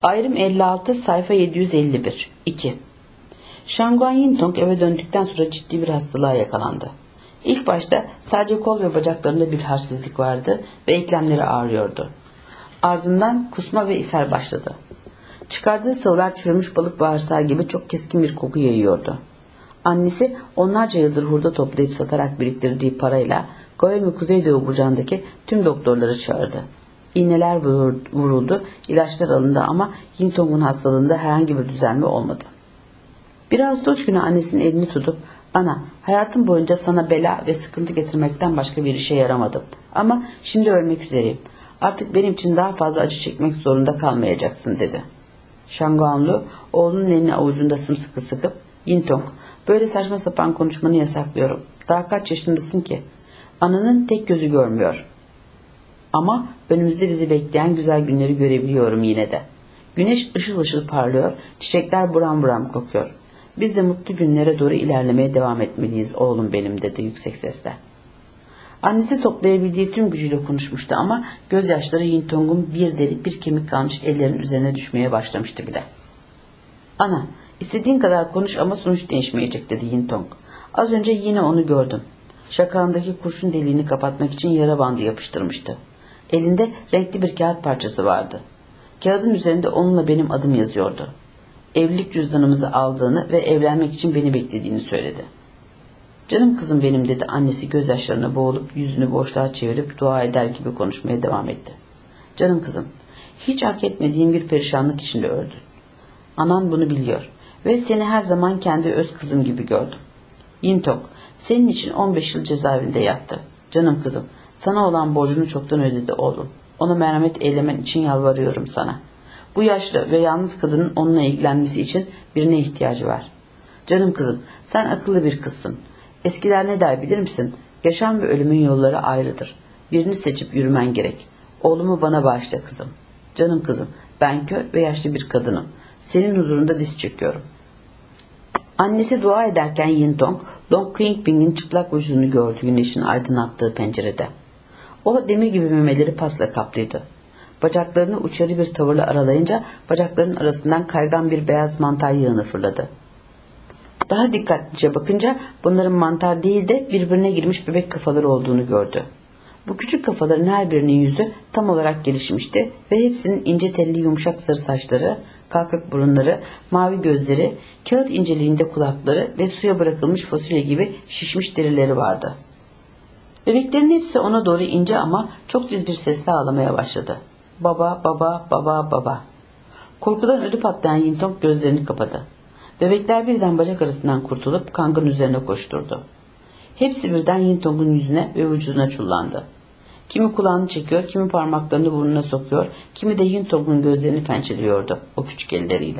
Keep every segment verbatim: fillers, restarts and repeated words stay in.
Ayrım elli altı sayfa yedi yüz elli bir. iki. Şanguan Yintong eve döndükten sonra ciddi bir hastalığa yakalandı. İlk başta sadece kol ve bacaklarında bir halsizlik vardı ve eklemleri ağrıyordu. Ardından kusma ve ishal başladı. Çıkardığı sıvılar çürümüş balık bağırsağı gibi çok keskin bir koku yayıyordu. Annesi onlarca yıldır hurda toplayıp satarak biriktirdiği parayla Goemi Kuzeydoğu bucağındaki tüm doktorları çağırdı. İğneler vuruldu, ilaçlar alındı ama Yintong'un hastalığında herhangi bir düzelme olmadı. Bir Ağustos günü annesinin elini tutup, "Ana, hayatım boyunca sana bela ve sıkıntı getirmekten başka bir işe yaramadım. Ama şimdi ölmek üzereyim. Artık benim için daha fazla acı çekmek zorunda kalmayacaksın," dedi. Şanguanlu oğlunun elini avucunda sımsıkı sıkıp, "Yintong, böyle saçma sapan konuşmanı yasaklıyorum. Daha kaç yaşındasın ki? Ananın tek gözü görmüyor. Ama önümüzde bizi bekleyen güzel günleri görebiliyorum yine de. Güneş ışıl ışıl parlıyor, çiçekler buram buram kokuyor. Biz de mutlu günlere doğru ilerlemeye devam etmeliyiz oğlum benim," dedi yüksek sesle. Annesi toplayabildiği tüm gücüyle konuşmuştu ama gözyaşları Yintong'un bir deri bir kemik kalmış ellerin üzerine düşmeye başlamıştı bile. "Ana, istediğin kadar konuş ama sonuç değişmeyecek," dedi Yintong. "Az önce yine onu gördüm. Şakağındaki kurşun deliğini kapatmak için yara bandı yapıştırmıştı. Elinde renkli bir kağıt parçası vardı. Kağıdın üzerinde onunla benim adım yazıyordu. Evlilik cüzdanımızı aldığını ve evlenmek için beni beklediğini söyledi." "Canım kızım benim," dedi annesi gözyaşlarına boğulup yüzünü boşluğa çevirip dua eder gibi konuşmaya devam etti. "Canım kızım, hiç hak etmediğin bir perişanlık içinde öldün. Anan bunu biliyor ve seni her zaman kendi öz kızım gibi gördüm. Yintong, senin için on beş yıl cezaevinde yattı. Canım kızım, sana olan borcunu çoktan ödedi oğlum. Ona merhamet eylemen için yalvarıyorum sana. Bu yaşlı ve yalnız kadının onunla ilgilenmesi için birine ihtiyacı var. Canım kızım, sen akıllı bir kızsın. Eskiler ne der bilir misin? Yaşam ve ölümün yolları ayrıdır. Birini seçip yürümen gerek. Oğlumu bana bağışla kızım. Canım kızım, ben kör ve yaşlı bir kadınım. Senin huzurunda diz çöküyorum." Annesi dua ederken Yintong, Dong Qingping'in çıplak vücudunu gördü güneşin aydınlattığı pencerede. O demir gibi memeleri pasla kaplıydı. Bacaklarını uçarı bir tavırla aralayınca bacaklarının arasından kaygan bir beyaz mantar yığını fırladı. Daha dikkatlice bakınca bunların mantar değil de birbirine girmiş bebek kafaları olduğunu gördü. Bu küçük kafaların her birinin yüzü tam olarak gelişmişti ve hepsinin ince telli yumuşak sarı saçları, kalkık burunları, mavi gözleri, kağıt inceliğinde kulakları ve suya bırakılmış fasulye gibi şişmiş derileri vardı. Bebeklerin hepsi ona doğru ince ama çok düz bir sesle ağlamaya başladı. "Baba, baba, baba, baba." Korkudan ödü patlayan Yintong gözlerini kapadı. Bebekler birden bacak arasından kurtulup kangın üzerine koşturdu. Hepsi birden Yintong'un yüzüne ve vücuduna çullandı. Kimi kulağını çekiyor, kimi parmaklarını burnuna sokuyor, kimi de Yintong'un gözlerini pençeliyordu o küçük elleriyle.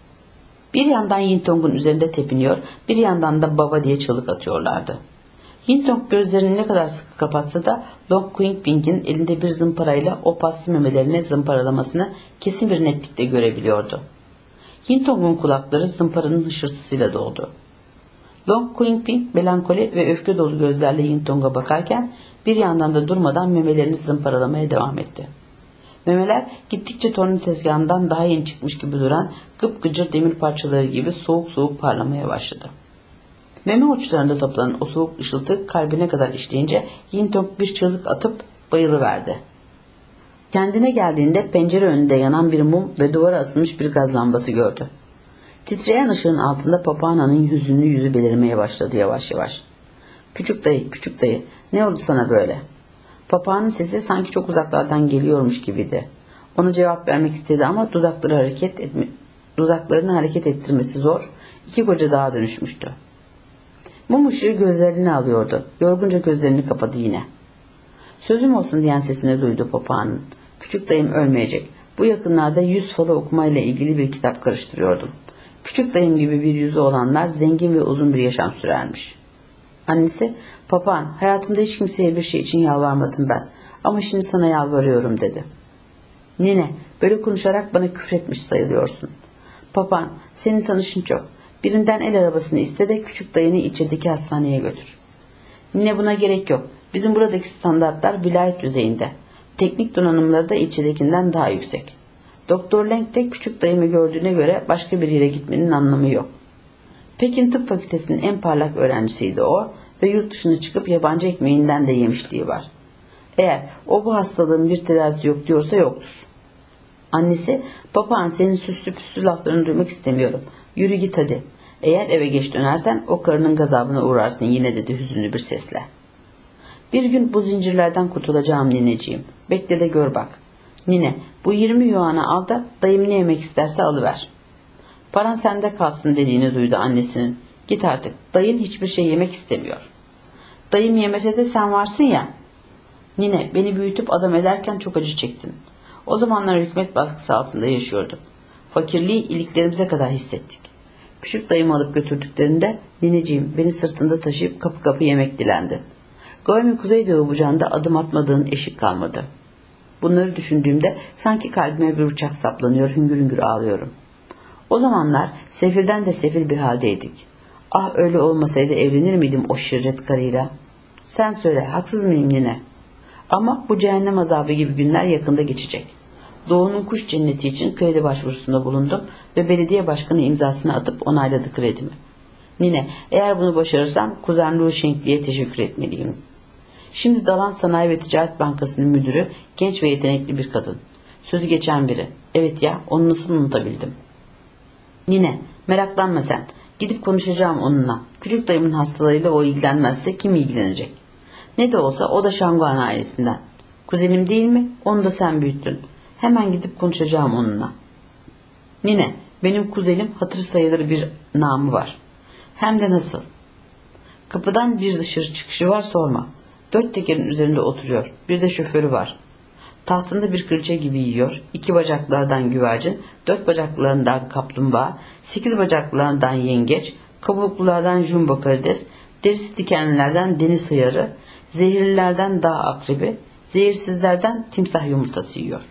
Bir yandan Yintong'un üzerinde tepiniyor, bir yandan da "baba" diye çığlık atıyorlardı. Yintong gözlerini ne kadar sıkı kapatsa da Dong Qingping'in elinde bir zımparayla o paslı memelerini zımparalamasını kesin bir netlikte görebiliyordu. Yintong'un kulakları zımparanın hışırtısıyla doldu. Dong Qingping melankoli ve öfke dolu gözlerle Yintong'a bakarken bir yandan da durmadan memelerini zımparalamaya devam etti. Memeler gittikçe torna tezgahından daha yeni çıkmış gibi duran gıpgıcır demir parçaları gibi soğuk soğuk parlamaya başladı. Meme uçlarında toplanan o soğuk ışıltı kalbine kadar işleyince Yintong bir çığlık atıp bayılıverdi. Kendine geldiğinde pencere önünde yanan bir mum ve duvara asılmış bir gaz lambası gördü. Titreyen ışığın altında papağananın hüzünlü yüzü belirmeye başladı yavaş yavaş. "Küçük dayı, küçük dayı, ne oldu sana böyle?" Papağanın sesi sanki çok uzaklardan geliyormuş gibiydi. Ona cevap vermek istedi ama dudakları hareket etme, dudaklarını hareket ettirmesi zor, iki koca dağa dönüşmüştü. Mum ışığı gözlerini alıyordu. Yorgunca gözlerini kapadı yine. "Sözüm olsun," diyen sesini duydu papağanın. "Küçük dayım ölmeyecek. Bu yakınlarda yüz falı okumayla ilgili bir kitap karıştırıyordum. Küçük dayım gibi bir yüzü olanlar zengin ve uzun bir yaşam sürermiş." Annesi, "Papağan, hayatımda hiç kimseye bir şey için yalvarmadım ben. Ama şimdi sana yalvarıyorum," dedi. "Nine, böyle konuşarak bana küfretmiş sayılıyorsun. Papağan, senin tanışın çok. Birinden el arabasını iste de küçük dayını ilçedeki hastaneye götür." "Nine, buna gerek yok. Bizim buradaki standartlar vilayet düzeyinde. Teknik donanımları da ilçedekinden daha yüksek. Doktor Leng de küçük dayımı gördüğüne göre başka bir yere gitmenin anlamı yok. Pekin Tıp Fakültesi'nin en parlak öğrencisiydi o ve yurt dışına çıkıp yabancı ekmeğinden de yemişliği var. Eğer o bu hastalığın bir tedavisi yok diyorsa yoktur. Annesi, papağan senin süslü püslü laflarını duymak istemiyorum. Yürü git hadi. Eğer eve geç dönersen o karının gazabına uğrarsın yine dedi hüzünlü bir sesle. Bir gün bu zincirlerden kurtulacağım nineciğim. Bekle de gör bak. Nine, bu yirmi yuanı al da dayım ne yemek isterse alıver. Paran sende kalsın dediğini duydu annesinin. Git artık, dayın hiçbir şey yemek istemiyor. Dayım yemese de sen varsın ya. Nine, beni büyütüp adam ederken çok acı çektin. O zamanlar hükümet baskısı altında yaşıyorduk. Fakirliği iliklerimize kadar hissettik. Küçük dayımı alıp götürdüklerinde nineciğim beni sırtında taşıyıp kapı kapı yemek dilendi. Goemi Kuzeydoğu bucağında adım atmadığın eşik kalmadı. Bunları düşündüğümde sanki kalbime bir bıçak saplanıyor, hüngür hüngür ağlıyorum. O zamanlar sefilden de sefil bir haldeydik. Ah öyle olmasaydı evlenir miydim o şirret karıyla? Sen söyle, haksız mıyım nine? Ama bu cehennem azabı gibi günler yakında geçecek. Doğu'nun kuş cenneti için kredi başvurusunda bulundum ve belediye başkanı imzasını atıp onayladı kredimi. Nine, eğer bunu başarırsam kuzen Lu Sheng'liye teşekkür etmeliyim. Şimdi Dalan Sanayi ve Ticaret Bankası'nın müdürü genç ve yetenekli bir kadın. Sözü geçen biri. Evet ya, onu nasıl unutabildim? Nine, meraklanma sen. Gidip konuşacağım onunla. Küçük dayımın hastalığıyla o ilgilenmezse kim ilgilenecek? Ne de olsa o da Şanguan ailesinden. Kuzenim değil mi? Onu da sen büyüttün. Hemen gidip konuşacağım onunla. Nine, benim kuzenim hatır sayılır bir namı var. Hem de nasıl? Kapıdan bir dışarı çıkışı var sorma. Dört tekerin üzerinde oturuyor. Bir de şoförü var. Tahtında bir kırça gibi yiyor. İki bacaklardan güvercin, dört bacaklarından kaplumbağa, sekiz bacaklarından yengeç, kabuklulardan jumbo karides, derisi dikenlilerden deniz hıyarı, zehirlilerden dağ akrebi, zehirsizlerden timsah yumurtası yiyor.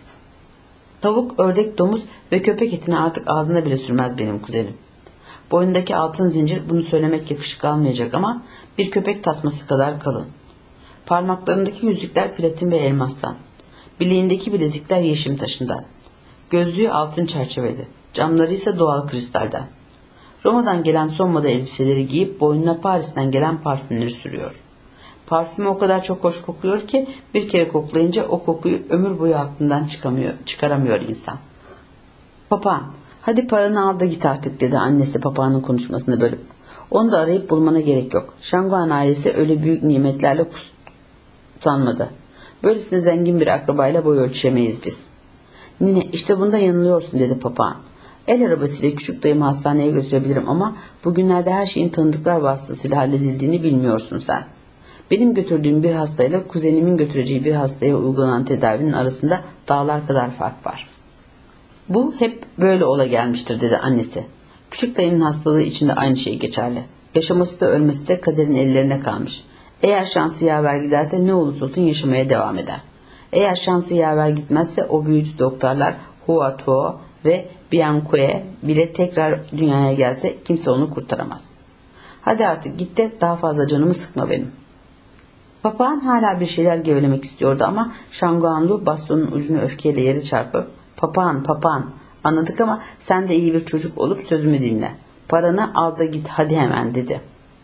Tavuk, ördek, domuz ve köpek etini artık ağzına bile sürmez benim kuzenim. Boynundaki altın zincir bunu söylemek yakışık almayacak ama bir köpek tasması kadar kalın. Parmaklarındaki yüzükler platin ve elmastan. Bileğindeki bilezikler yeşim taşından. Gözlüğü altın çerçeveli. Camları ise doğal kristalden. Roma'dan gelen son moda elbiseleri giyip boynuna Paris'ten gelen parfümleri sürüyor. Parfümü o kadar çok hoş kokuyor ki bir kere koklayınca o kokuyu ömür boyu aklından çıkamıyor, çıkaramıyor insan. Papağan, hadi paranı al da git artık dedi annesi papağanın konuşmasını bölüp. Onu da arayıp bulmana gerek yok. Şanguan ailesi öyle büyük nimetlerle kutsanmadı. Böylesine zengin bir akrabayla boy ölçüşemeyiz biz. Nine, işte bunda yanılıyorsun dedi papağan. El arabasıyla küçük dayımı hastaneye götürebilirim ama bugünlerde her şeyin tanıdıklar vasıtasıyla halledildiğini bilmiyorsun sen. Benim götürdüğüm bir hastayla kuzenimin götüreceği bir hastaya uygulanan tedavinin arasında dağlar kadar fark var. Bu hep böyle ola gelmiştir dedi annesi. Küçük dayının hastalığı için de aynı şey geçerli. Yaşaması da ölmesi de kaderin ellerine kalmış. Eğer şansı yaver giderse ne olursa olsun yaşamaya devam eder. Eğer şansı yaver gitmezse o büyücü doktorlar Hua Tuo ve Biankue bile tekrar dünyaya gelse kimse onu kurtaramaz. Hadi artık git de daha fazla canımı sıkma benim. Papağan hala bir şeyler gevelemek istiyordu ama Şanguanlu bastonun ucunu öfkeyle yere çarpıp papağan papağan anladık ama sen de iyi bir çocuk olup sözümü dinle. Paranı al da git hadi hemen dedi.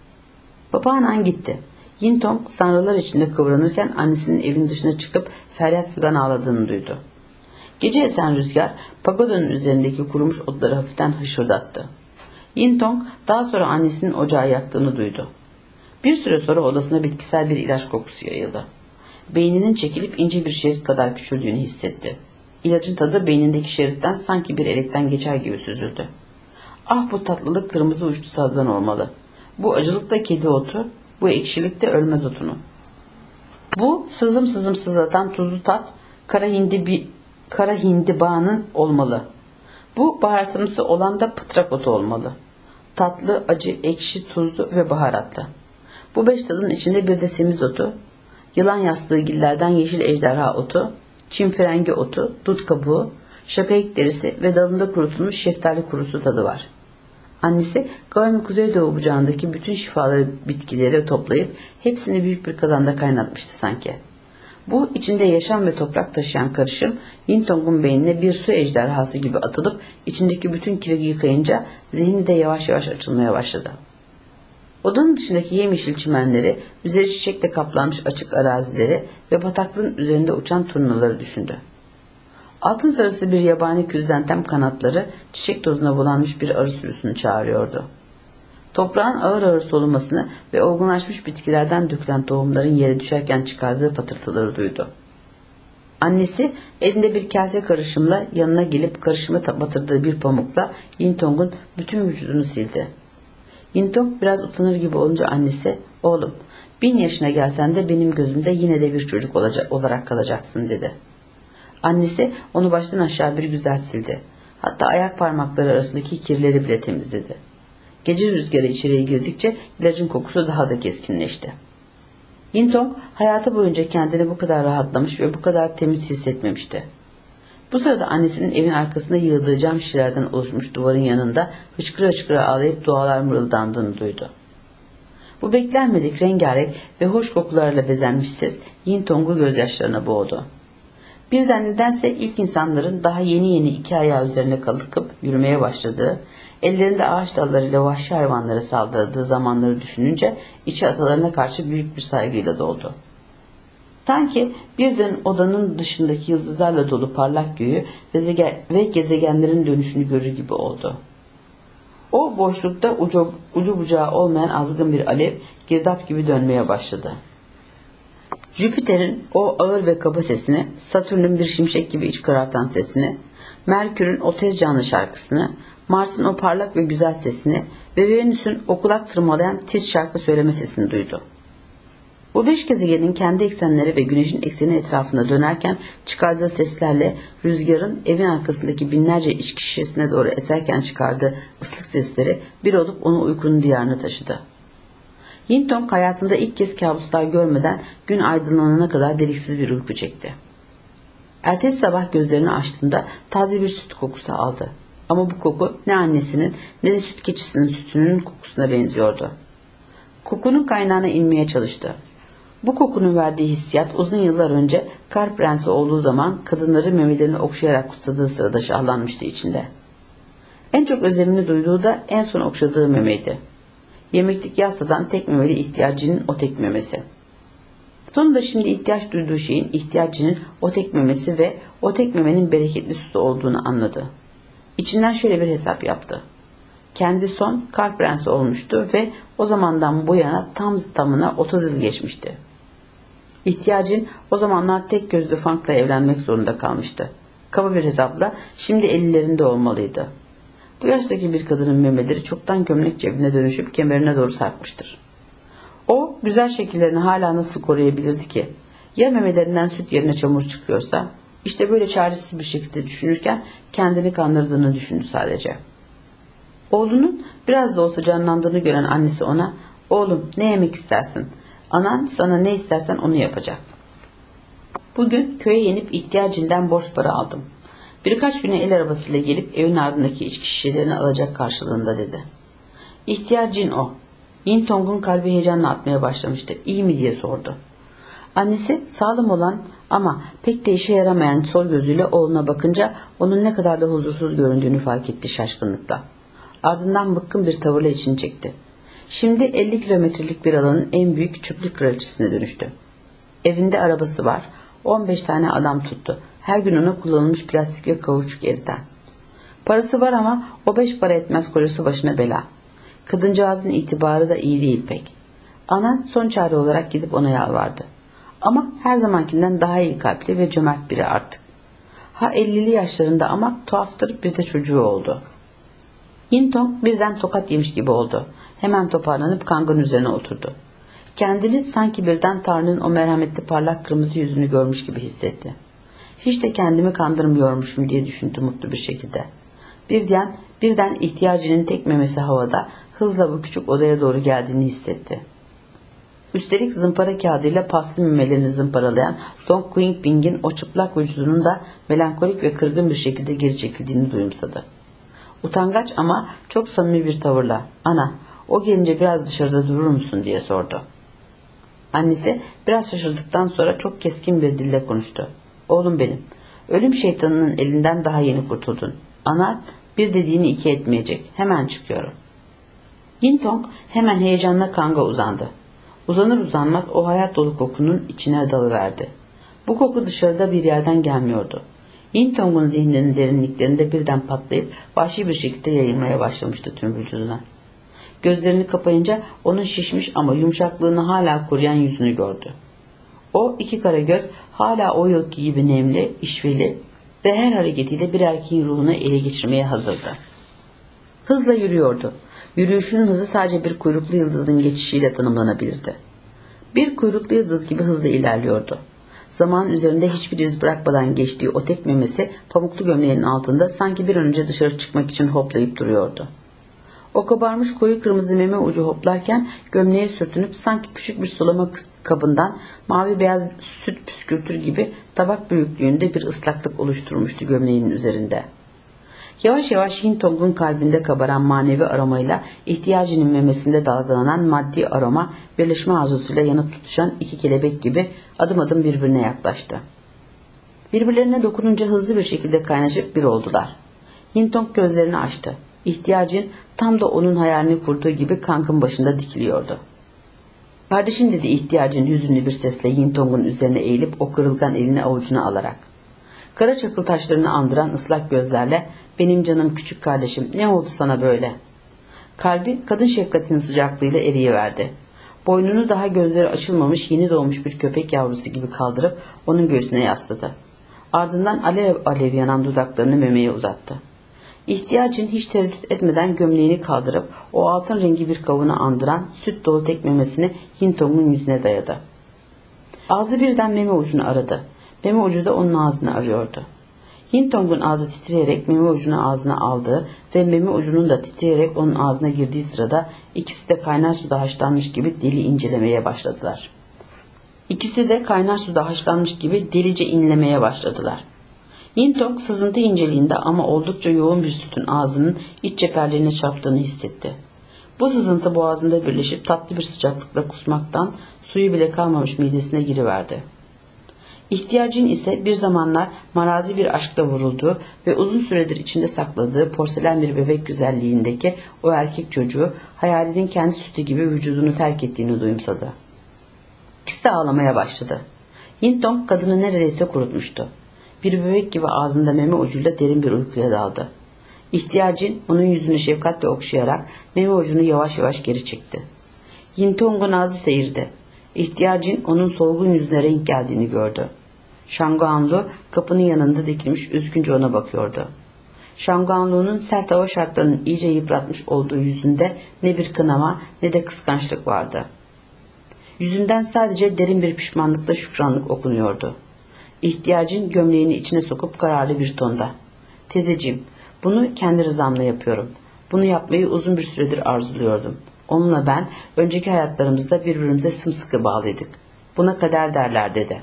Papağan gitti. Yintong sanrılar içinde kıvranırken annesinin evin dışına çıkıp feryat figan ağladığını duydu. Gece esen rüzgar pagodanın üzerindeki kurumuş otları hafiften hışırdattı. Yintong daha sonra annesinin ocağı yaktığını duydu. Bir süre sonra odasına bitkisel bir ilaç kokusu yayıldı. Beyninin çekilip ince bir şerit kadar küçüldüğünü hissetti. İlacın tadı beynindeki şeritten sanki bir elekten geçer gibi süzüldü. Ah bu tatlılık kırmızı uçlu sazdan olmalı. Bu acılık da kedi otu, bu ekşilik de ölmez otunu. Bu sızım sızım sızlatan tuzlu tat kara hindi bir kara hindibağının olmalı. Bu baharatımsı olan da pıtrak otu olmalı. Tatlı, acı, ekşi, tuzlu ve baharatlı. Bu beş tadın içinde bir de semiz otu, yılan yastığı gillerden yeşil ejderha otu, çim frengi otu, dut kabuğu, şakayık derisi ve dalında kurutulmuş şeftali kurusu tadı var. Annesi Goemi Kuzeydoğu bucağındaki bütün şifalı bitkileri toplayıp hepsini büyük bir kazanda kaynatmıştı sanki. Bu içinde yaşam ve toprak taşıyan karışım Yintong'un beynine bir su ejderhası gibi atılıp içindeki bütün kiri yıkayınca zihni de yavaş yavaş açılmaya başladı. Odanın dışındaki yemyeşil çimenleri, üzeri çiçekle kaplanmış açık arazileri ve bataklığın üzerinde uçan turnaları düşündü. Altın sarısı bir yabani krizantem kanatları çiçek tozuna bulanmış bir arı sürüsünü çağırıyordu. Toprağın ağır ağır solumasını ve olgunlaşmış bitkilerden dökülen tohumların yere düşerken çıkardığı patırtıları duydu. Annesi elinde bir kase karışımla yanına gelip karışımı batırdığı bir pamukla Yintong'un bütün vücudunu sildi. Yintong biraz utanır gibi olunca annesi, "Oğlum, bin yaşına gelsen de benim gözümde yine de bir çocuk olacak, olarak kalacaksın," dedi. Annesi onu baştan aşağı bir güzel sildi. Hatta ayak parmakları arasındaki kirleri bile temizledi. Gece rüzgarı içeriye girdikçe ilacın kokusu daha da keskinleşti. Yintong hayatı boyunca kendini bu kadar rahatlamış ve bu kadar temiz hissetmemişti. Bu sırada annesinin evin arkasında yığdığı cam şişelerden oluşmuş duvarın yanında hıçkıra hıçkıra ağlayıp dualar mırıldandığını duydu. Bu beklenmedik rengarenk ve hoş kokularla bezenmiş ses Yintong'u gözyaşlarına boğdu. Birden nedense ilk insanların daha yeni yeni iki ayağı üzerine kalkıp yürümeye başladığı, ellerinde ağaç dallarıyla vahşi hayvanlara saldırdığı zamanları düşününce içi atalarına karşı büyük bir saygıyla doldu. Sanki birden odanın dışındaki yıldızlarla dolu parlak göğü ve gezegenlerin dönüşünü görür gibi oldu. O boşlukta ucu, ucu bucağı olmayan azgın bir alev girdap gibi dönmeye başladı. Jüpiter'in o ağır ve kaba sesini, Satürn'ün bir şimşek gibi iç karartan sesini, Merkür'ün o tez canlı şarkısını, Mars'ın o parlak ve güzel sesini ve Venüs'ün o kulak tırmalayan tiz şarkı söyleme sesini duydu. Bu beş gezegenin kendi eksenleri ve güneşin ekseni etrafında dönerken çıkardığı seslerle rüzgarın evin arkasındaki binlerce içki şişesine doğru eserken çıkardığı ıslık sesleri bir olup onu uykunun diyarına taşıdı. Yintong hayatında ilk kez kabuslar görmeden gün aydınlanana kadar deliksiz bir uyku çekti. Ertesi sabah gözlerini açtığında taze bir süt kokusu aldı. Ama bu koku ne annesinin ne de süt keçisinin sütünün kokusuna benziyordu. Kokunun kaynağına inmeye çalıştı. Bu kokunun verdiği hissiyat uzun yıllar önce Kar Prensi olduğu zaman kadınları memelerini okşayarak kutsadığı sırada şahlanmıştı içinde. En çok özlemini duyduğu da en son okşadığı memeydi. Yemeklik yasadan tek memeli ihtiyacının o tek memesi. Sonunda şimdi ihtiyaç duyduğu şeyin ihtiyacının o tek memesi ve o tek memenin bereketli sütü olduğunu anladı. İçinden şöyle bir hesap yaptı. Kendi son Kar Prensi olmuştu ve o zamandan bu yana tam tamına otuz yıl geçmişti. İhtiyacın o zamanlar tek gözlü Fang'la evlenmek zorunda kalmıştı. Kaba bir hesapla şimdi ellerinde olmalıydı. Bu yaştaki bir kadının memeleri çoktan gömlek cebine dönüşüp kemerine doğru sarkmıştır. O güzel şekillerini hala nasıl koruyabilirdi ki? Ya memelerinden süt yerine çamur çıkıyorsa? İşte böyle çaresiz bir şekilde düşünürken kendini kandırdığını düşündü sadece. Oğlunun biraz da olsa canlandığını gören annesi ona, "Oğlum, ne yemek istersin? Anan sana ne istersen onu yapacak. Bugün köye inip ihtiyacından borç para aldım. Birkaç güne el arabasıyla gelip evin ardındaki içki şişelerini alacak karşılığında," dedi. İhtiyacın o. Yintong'un kalbi heyecanla atmaya başlamıştı. "İyi mi?" diye sordu. Annesi sağlam olan ama pek de işe yaramayan sol gözüyle oğluna bakınca onun ne kadar da huzursuz göründüğünü fark etti şaşkınlıkla. Ardından bıkkın bir tavırla içini çekti. Şimdi elli kilometrelik bir alanın en büyük çöplük kraliçesine dönüştü. Evinde arabası var. on beş tane adam tuttu. Her gün ona kullanılmış plastik ve kauçuk eriten. Parası var ama o beş para etmez kocası başına bela. Kadıncağızın itibarı da iyi değil pek. Anan son çare olarak gidip ona yalvardı. Ama her zamankinden daha iyi kalpli ve cömert biri artık. Ha ellili yaşlarında ama tuhaftır bir de çocuğu oldu. Yintong birden tokat yemiş gibi oldu. Hemen toparlanıp kangun üzerine oturdu. Kendini sanki birden Tanrı'nın o merhametli parlak kırmızı yüzünü görmüş gibi hissetti. Hiç de kendimi kandırmıyormuşum diye düşündü mutlu bir şekilde. Birden, birden ihtiyacının tek memesi havada hızla bu küçük odaya doğru geldiğini hissetti. Üstelik zımpara kağıdıyla paslı memelerini zımparalayan Dong Quingbing'in o çıplak vücudunun da melankolik ve kırgın bir şekilde geri çekildiğini duyumsadı. Utangaç ama çok samimi bir tavırla, "Ana, o gelince biraz dışarıda durur musun?" diye sordu. Annesi biraz şaşırdıktan sonra çok keskin bir dille konuştu. Oğlum benim, ölüm şeytanının elinden daha yeni kurtuldun. Anan bir dediğini iki etmeyecek. Hemen çıkıyorum. Yintong hemen heyecanla Kang'a uzandı. Uzanır uzanmaz o hayat dolu kokunun içine dalıverdi. Bu koku dışarıda bir yerden gelmiyordu. Yintong'un zihninin derinliklerinde birden patlayıp vahşi bir şekilde yayılmaya başlamıştı tüm vücuduna. Gözlerini kapayınca onun şişmiş ama yumuşaklığını hala koruyan yüzünü gördü. O iki kara göz hala o yılki gibi nemli, işveli ve her hareketiyle bir erkeğin ruhunu ele geçirmeye hazırdı. Hızla yürüyordu. Yürüyüşünün hızı sadece bir kuyruklu yıldızın geçişiyle tanımlanabilirdi. Bir kuyruklu yıldız gibi hızla ilerliyordu. Zaman üzerinde hiçbir iz bırakmadan geçtiği o tek memesi pamuklu gömleğinin altında sanki bir an önce dışarı çıkmak için hoplayıp duruyordu. O kabarmış koyu kırmızı meme ucu hoplarken gömleğe sürtünüp sanki küçük bir sulama kabından mavi beyaz süt püskürtür gibi tabak büyüklüğünde bir ıslaklık oluşturmuştu gömleğinin üzerinde. Yavaş yavaş Yintong'un kalbinde kabaran manevi aromayla ihtiyacının memesinde dalgalanan maddi aroma birleşme arzusuyla yanıp tutuşan iki kelebek gibi adım adım birbirine yaklaştı. Birbirlerine dokununca hızlı bir şekilde kaynaşıp bir oldular. Yintong gözlerini açtı. İhtiyacın tam da onun hayalini kurduğu gibi Kang'ın başında dikiliyordu. Kardeşim dedi ihtiyacın hüzünlü bir sesle Yintong'un üzerine eğilip o kırılgan elini avucuna alarak. Kara çakıl taşlarını andıran ıslak gözlerle benim canım küçük kardeşim ne oldu sana böyle? Kalbi kadın şefkatinin sıcaklığıyla eriyiverdi. Boynunu daha gözleri açılmamış yeni doğmuş bir köpek yavrusu gibi kaldırıp onun göğsüne yasladı. Ardından alev alev yanan dudaklarını memeye uzattı. İhtiyacın hiç tereddüt etmeden gömleğini kaldırıp o altın rengi bir kavunu andıran süt dolu tek memesini Yintong'un yüzüne dayadı. Ağzı birden meme ucunu aradı. Meme ucu da onun ağzını arıyordu. Yintong'un ağzı titreyerek meme ucunu ağzına aldığı ve meme ucunun da titreyerek onun ağzına girdiği sırada ikisi de kaynar suda haşlanmış gibi deli incelemeye başladılar. İkisi de kaynar suda haşlanmış gibi delice inlemeye başladılar. Yintong sızıntı inceliğinde ama oldukça yoğun bir sütün ağzının iç çeperlerine çarptığını hissetti. Bu sızıntı boğazında birleşip tatlı bir sıcaklıkla kusmaktan suyu bile kalmamış midesine giriverdi. İhtiyacın ise bir zamanlar marazi bir aşkla vurulduğu ve uzun süredir içinde sakladığı porselen bir bebek güzelliğindeki o erkek çocuğu hayalinin kendi sütü gibi vücudunu terk ettiğini duyumsadı. İkisi de ağlamaya başladı. Yintong kadını neredeyse kurutmuştu. Bir bebek gibi ağzında meme ucuyla derin bir uykuya daldı. İhtiyacın onun yüzünü şefkatle okşayarak meme ucunu yavaş yavaş geri çekti. Yintong'un ağzı seyirdi. İhtiyacın onun solgun yüzüne renk geldiğini gördü. Şanguanlu kapının yanında dikilmiş üzgünce ona bakıyordu. Şanguanlu'nun sert hava şartlarının iyice yıpratmış olduğu yüzünde ne bir kınama ne de kıskançlık vardı. Yüzünden sadece derin bir pişmanlıkla şükranlık okunuyordu. İhtiyacın gömleğini içine sokup kararlı bir tonda. Teyzeciğim, bunu kendi rızamla yapıyorum. Bunu yapmayı uzun bir süredir arzuluyordum. Onunla ben önceki hayatlarımızda birbirimize sımsıkı bağlıydık. Buna kader derler dedi.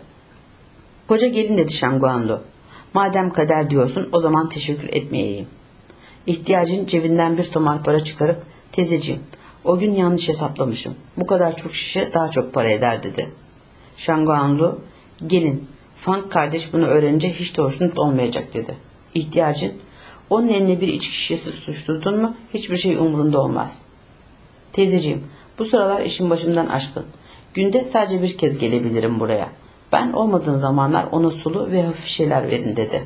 Koca gelin dedi Şanguanlu. Madem kader diyorsun o zaman teşekkür etmeyeyim. İhtiyacın cebinden bir tomar para çıkarıp teyzeciğim o gün yanlış hesaplamışım. Bu kadar çok şişe daha çok para eder dedi. Şanguanlu gelin Fang kardeş bunu öğrenince hiç de hoşnut olmayacak dedi. İhtiyacın onun eline bir içki şişesi tutuşturdun mu hiçbir şey umurunda olmaz. Teyzeciğim bu sıralar işin başımdan aşkın. Günde sadece bir kez gelebilirim buraya. Ben olmadığım zamanlar ona sulu ve hafif şeyler verin dedi.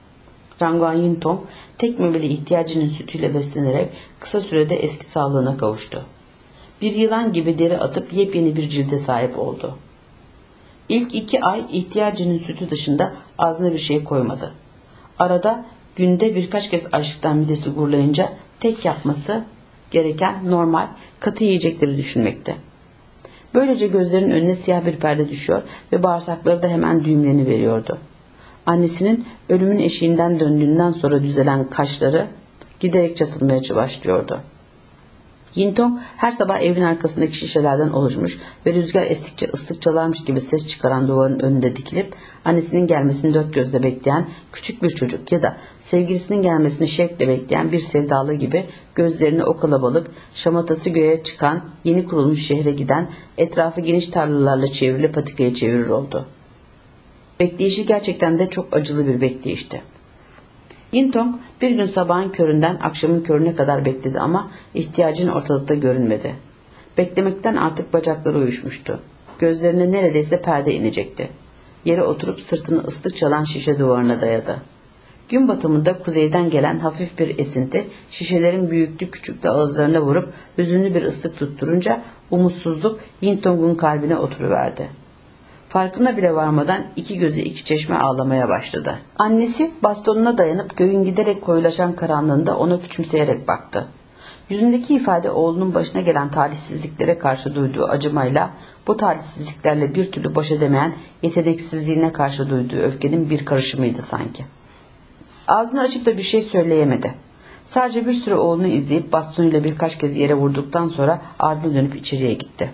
Ranguan Yintong tek memeli ihtiyacının sütüyle beslenerek kısa sürede eski sağlığına kavuştu. Bir yılan gibi deri atıp yepyeni bir cilde sahip oldu. İlk iki ay ihtiyacının sütü dışında ağzına bir şey koymadı. Arada günde birkaç kez açlıktan midesi gurlayınca tek yapması gereken normal katı yiyecekleri düşünmekte. Böylece gözlerinin önüne siyah bir perde düşüyor ve bağırsakları da hemen düğümlerini veriyordu. Annesinin ölümün eşiğinden döndüğünden sonra düzelen kaşları giderek çatılmaya başlıyordu. Yintong her sabah evin arkasındaki şişelerden oluşmuş ve rüzgar estikçe ıslık çalarmış gibi ses çıkaran duvarın önünde dikilip annesinin gelmesini dört gözle bekleyen küçük bir çocuk ya da sevgilisinin gelmesini şevkle bekleyen bir sevdalı gibi gözlerini o kalabalık, şamatası göğe çıkan, yeni kurulmuş şehre giden, etrafı geniş tarlalarla çevrili patikaya çevirir oldu. Bekleyişi gerçekten de çok acılı bir bekleyişti. Yintong bir gün sabahın köründen akşamın körüne kadar bekledi ama ihtiyacın ortalıkta görünmedi. Beklemekten artık bacakları uyuşmuştu. Gözlerine neredeyse perde inecekti. Yere oturup sırtını ıslık çalan şişe duvarına dayadı. Gün batımında kuzeyden gelen hafif bir esinti şişelerin büyüklü küçüklü ağızlarına vurup hüzünlü bir ıslık tutturunca umutsuzluk Yintong'un kalbine oturuverdi. Farkına bile varmadan iki gözü iki çeşme ağlamaya başladı. Annesi bastonuna dayanıp göğün giderek koyulaşan karanlığında ona küçümseyerek baktı. Yüzündeki ifade oğlunun başına gelen talihsizliklere karşı duyduğu acımayla, bu talihsizliklerle bir türlü baş edemeyen yeteneksizliğine karşı duyduğu öfkenin bir karışımıydı sanki. Ağzını açıp da bir şey söyleyemedi. Sadece bir süre oğlunu izleyip bastonuyla birkaç kez yere vurduktan sonra ardına dönüp içeriye gitti.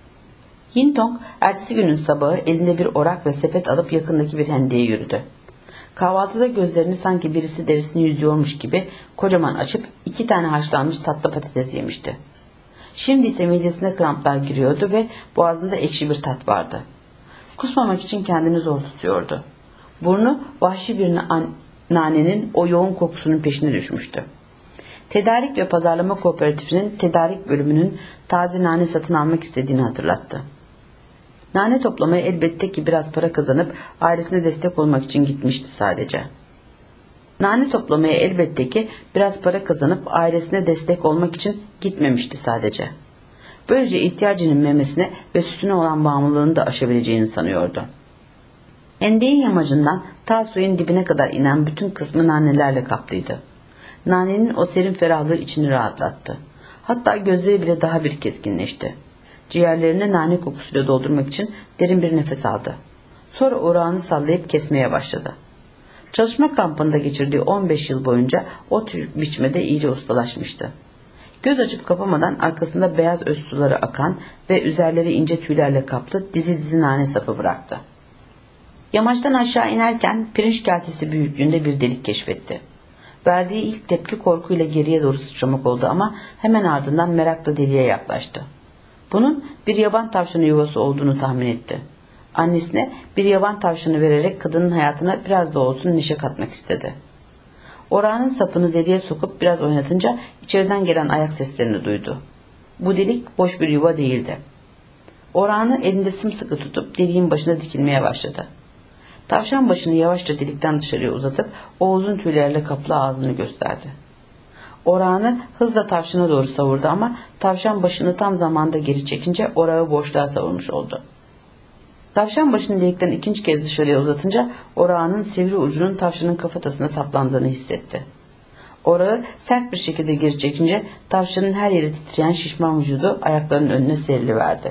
Yintong ertesi günün sabahı elinde bir orak ve sepet alıp yakındaki bir hendeye yürüdü. Kahvaltıda gözlerini sanki birisi derisini yüzüyormuş gibi kocaman açıp iki tane haşlanmış tatlı patates yemişti. Şimdi ise midesine kramplar giriyordu ve boğazında ekşi bir tat vardı. Kusmamak için kendini zor tutuyordu. Burnu vahşi bir nanenin o yoğun kokusunun peşine düşmüştü. Tedarik ve Pazarlama Kooperatifinin tedarik bölümünün taze nane satın almak istediğini hatırlattı. Nane toplamaya elbette ki biraz para kazanıp ailesine destek olmak için gitmişti sadece. Nane toplamaya elbette ki biraz para kazanıp ailesine destek olmak için gitmemişti sadece. Böylece ihtiyacının memesine ve sütüne olan bağımlılığını da aşabileceğini sanıyordu. Hendeğin yamacından ta suyun dibine kadar inen bütün kısmı nanelerle kaplıydı. Nanenin o serin ferahlığı içini rahatlattı. Hatta gözleri bile daha bir keskinleşti. Ciğerlerini nane kokusuyla doldurmak için derin bir nefes aldı. Sonra orağını sallayıp kesmeye başladı. Çalışma kampında geçirdiği on beş yıl boyunca ot biçmede iyice ustalaşmıştı. Göz açıp kapamadan arkasında beyaz öz suları akan ve üzerleri ince tüylerle kaplı dizi dizi nane sapı bıraktı. Yamaçtan aşağı inerken pirinç kasesi büyüklüğünde bir delik keşfetti. Verdiği ilk tepki korkuyla geriye doğru sıçramak oldu ama hemen ardından merakla deliğe yaklaştı. Bunun bir yaban tavşanı yuvası olduğunu tahmin etti. Annesine bir yaban tavşanı vererek kadının hayatına biraz da olsun neşe katmak istedi. Orağının sapını deliğe sokup biraz oynatınca içeriden gelen ayak seslerini duydu. Bu delik boş bir yuva değildi. Orağını elinde sımsıkı tutup deliğin başına dikilmeye başladı. Tavşan başını yavaşça delikten dışarıya uzatıp o uzun tüylerle kaplı ağzını gösterdi. Orağını hızla tavşana doğru savurdu ama tavşan başını tam zamanda geri çekince orağı boşluğa savurmuş oldu. Tavşan başını delikten ikinci kez dışarıya uzatınca orağının sivri ucunun tavşanın kafatasına saplandığını hissetti. Orağı sert bir şekilde geri çekince tavşanın her yeri titreyen şişman vücudu ayaklarının önüne seriliverdi.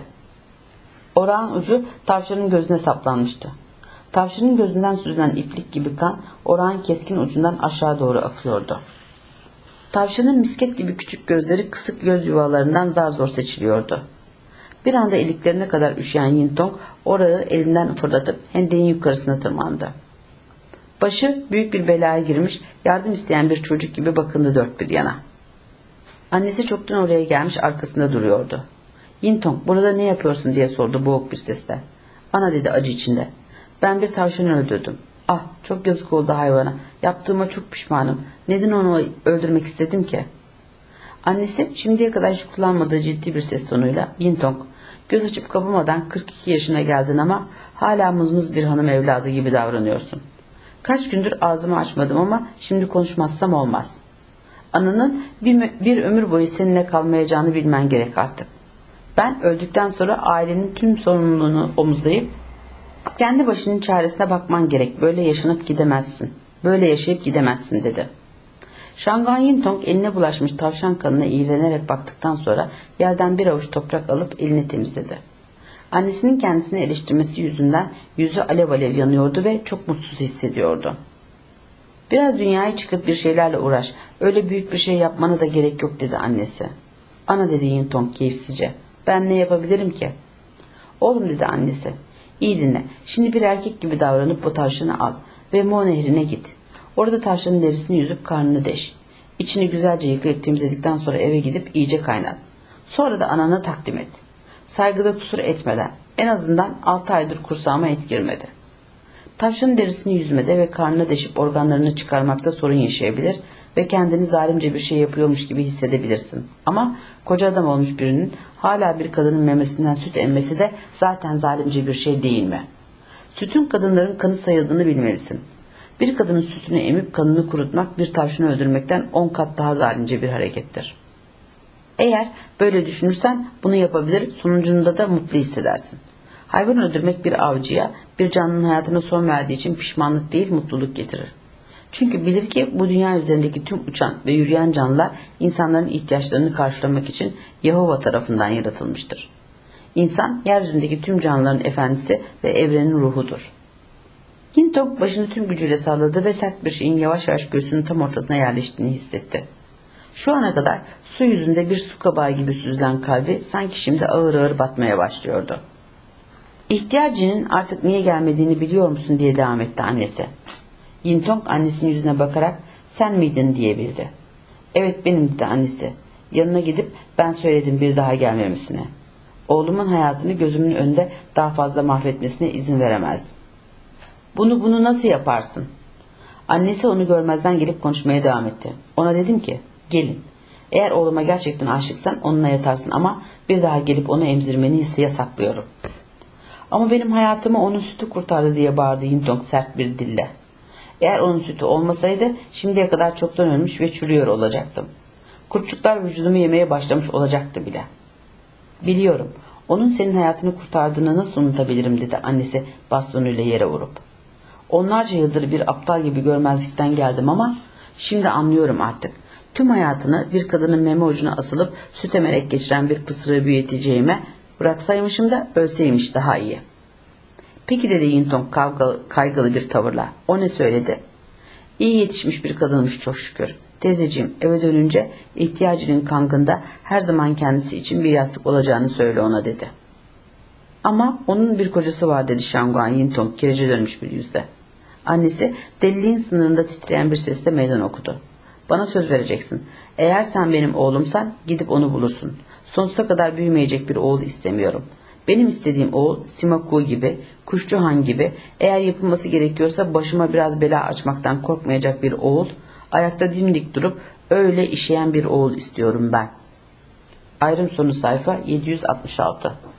Orağın ucu tavşanın gözüne saplanmıştı. Tavşanın gözünden süzülen iplik gibi kan orağın keskin ucundan aşağı doğru akıyordu. Tavşanın misket gibi küçük gözleri kısık göz yuvalarından zar zor seçiliyordu. Bir anda iliklerine kadar üşüyen Yintong orağı elinden fırlatıp hendeğin yukarısına tırmandı. Başı büyük bir belaya girmiş, yardım isteyen bir çocuk gibi bakındı dört bir yana. Annesi çoktan oraya gelmiş arkasında duruyordu. Yintong, burada ne yapıyorsun diye sordu boğuk bir sesle. Ana dedi acı içinde. Ben bir tavşanı öldürdüm. Ah, çok yazık oldu hayvana. Yaptığıma çok pişmanım. Neden onu öldürmek istedim ki? Annesi şimdiye kadar hiç kullanmadığı ciddi bir ses tonuyla, Yintong, göz açıp kapamadan kırk iki yaşına geldin ama hala mızmız bir hanım evladı gibi davranıyorsun. Kaç gündür ağzımı açmadım ama şimdi konuşmazsam olmaz. Ananın bir, bir ömür boyu seninle kalmayacağını bilmen gerek artık. Ben öldükten sonra ailenin tüm sorumluluğunu omuzlayıp kendi başının çaresine bakman gerek. Böyle yaşanıp gidemezsin. Böyle yaşayıp gidemezsin dedi. Şangan Yintong eline bulaşmış tavşan kanına iğrenerek baktıktan sonra yerden bir avuç toprak alıp elini temizledi. Annesinin kendisini eleştirmesi yüzünden yüzü alev alev yanıyordu ve çok mutsuz hissediyordu. Biraz dünyaya çıkıp bir şeylerle uğraş. Öyle büyük bir şey yapmana da gerek yok dedi annesi. Ana dedi Yintong keyifsizce. Ben ne yapabilirim ki? Oğlum dedi annesi. İyi dinle. Şimdi bir erkek gibi davranıp bu tavşanı al ve Mo nehrine git. Orada tavşanın derisini yüzüp karnını deş. İçini güzelce yıkayıp temizledikten sonra eve gidip iyice kaynat. Sonra da anana takdim et. Saygıda kusur etmeden. En azından altı aydır kursağıma et girmedi. Tavşanın derisini yüzmede ve karnını deşip organlarını çıkarmakta sorun yaşayabilir ve kendini zalimce bir şey yapıyormuş gibi hissedebilirsin. Ama koca adam olmuş birinin hala bir kadının memesinden süt emmesi de zaten zalimce bir şey değil mi? Sütün kadınların kanı sayıldığını bilmelisin. Bir kadının sütünü emip kanını kurutmak bir tavşanı öldürmekten on kat daha zalimce bir harekettir. Eğer böyle düşünürsen bunu yapabilir, sonucunda da mutlu hissedersin. Hayvan öldürmek bir avcıya, bir canlının hayatına son verdiği için pişmanlık değil mutluluk getirir. Çünkü bilir ki bu dünya üzerindeki tüm uçan ve yürüyen canlılar insanların ihtiyaçlarını karşılamak için Yehova tarafından yaratılmıştır. İnsan yeryüzündeki tüm canlıların efendisi ve evrenin ruhudur. Yintong başını tüm gücüyle salladı ve sert bir şeyin yavaş yavaş göğsünün tam ortasına yerleştiğini hissetti. Şu ana kadar su yüzünde bir su kabağı gibi süzülen kalbi sanki şimdi ağır ağır batmaya başlıyordu. İhtiyacının artık niye gelmediğini biliyor musun diye devam etti annesi. Yintong annesinin yüzüne bakarak sen miydin diyebildi. Evet benim dedi annesi. Yanına gidip ben söyledim bir daha gelmemesine. Oğlumun hayatını gözümün önünde daha fazla mahvetmesine izin veremezdim. Bunu bunu nasıl yaparsın? Annesi onu görmezden gelip konuşmaya devam etti. Ona dedim ki gelin. Eğer oğluma gerçekten aşıksan onunla yatarsın ama bir daha gelip onu emzirmeni ise yasaklıyorum. Ama benim hayatımı onun sütü kurtardı diye bağırdı Yintong sert bir dille. Eğer onun sütü olmasaydı şimdiye kadar çoktan ölmüş ve çürüyor olacaktım. Kurtçuklar vücudumu yemeye başlamış olacaktı bile. Biliyorum. Onun senin hayatını kurtardığını nasıl unutabilirim dedi annesi bastonuyla yere vurup. Onlarca yıldır bir aptal gibi görmezlikten geldim ama şimdi anlıyorum artık. Tüm hayatını bir kadının meme ucuna asılıp süt emerek geçiren bir pısırığı büyüteceğime bıraksaymışım da ölseymiş daha iyi. Peki dedi Yintong kavgalı, kaygılı bir tavırla. O ne söyledi? İyi yetişmiş bir kadınmış çok şükür. Teyzeciğim eve dönünce ihtiyacının kangında her zaman kendisi için bir yastık olacağını söyle ona dedi. Ama onun bir kocası var dedi Şanguan Yintong kirece dönmüş bir yüzle. Annesi deliliğin sınırında titreyen bir sesle meydan okudu. Bana söz vereceksin. Eğer sen benim oğlumsan gidip onu bulursun. Sonsuza kadar büyümeyecek bir oğul istemiyorum. Benim istediğim oğul Simaku gibi, Kuşçu Han gibi, eğer yapılması gerekiyorsa başıma biraz bela açmaktan korkmayacak bir oğul, ayakta dimdik durup öyle işeyen bir oğul istiyorum ben. Ayrım sonu sayfa yedi yüz altmış altı.